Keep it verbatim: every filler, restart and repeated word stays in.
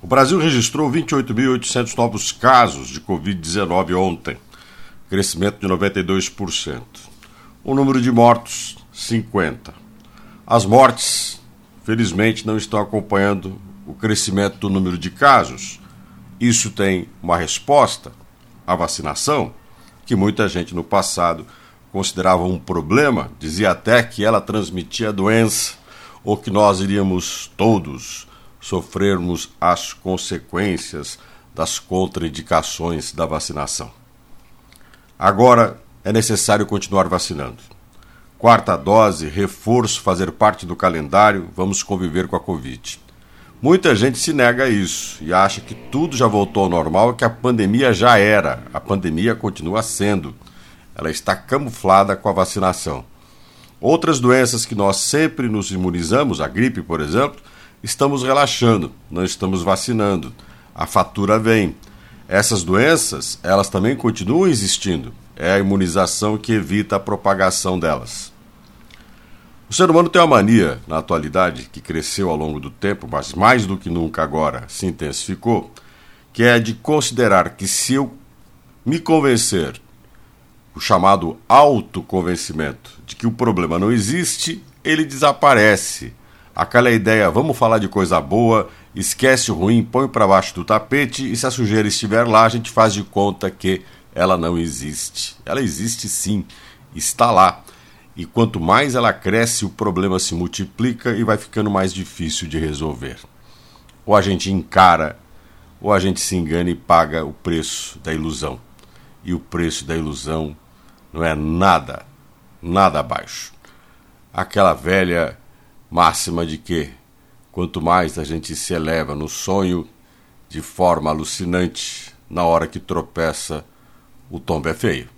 O Brasil registrou vinte e oito mil e oitocentos novos casos de covid dezenove ontem, crescimento de noventa e dois por cento. O número de mortos, cinquenta. As mortes, felizmente, não estão acompanhando o crescimento do número de casos. Isso tem uma resposta, a vacinação, que muita gente no passado considerava um problema, dizia até que ela transmitia a doença, ou que nós iríamos todos sofrermos as consequências das contraindicações da vacinação. Agora é necessário continuar vacinando. Quarta dose, reforço, fazer parte do calendário, vamos conviver com a Covid. Muita gente se nega a isso e acha que tudo já voltou ao normal e que a pandemia já era. A pandemia continua sendo. Ela está camuflada com a vacinação. Outras doenças que nós sempre nos imunizamos, a gripe, por exemplo, estamos relaxando, não estamos vacinando. A fatura vem. Essas doenças, elas também continuam existindo. É a imunização que evita a propagação delas. O ser humano tem uma mania, na atualidade, que cresceu ao longo do tempo, mas mais do que nunca agora se intensificou, que é de considerar que se eu me convencer, o chamado autoconvencimento, de que o problema não existe, ele desaparece. Aquela ideia, vamos falar de coisa boa, esquece o ruim, põe para baixo do tapete e se a sujeira estiver lá, a gente faz de conta que ela não existe. Ela existe sim, está lá. E quanto mais ela cresce, o problema se multiplica e vai ficando mais difícil de resolver. Ou a gente encara, ou a gente se engana e paga o preço da ilusão. E o preço da ilusão não é nada, nada abaixo. Aquela velha máxima de que quanto mais a gente se eleva no sonho de forma alucinante, na hora que tropeça, o tombo é feio.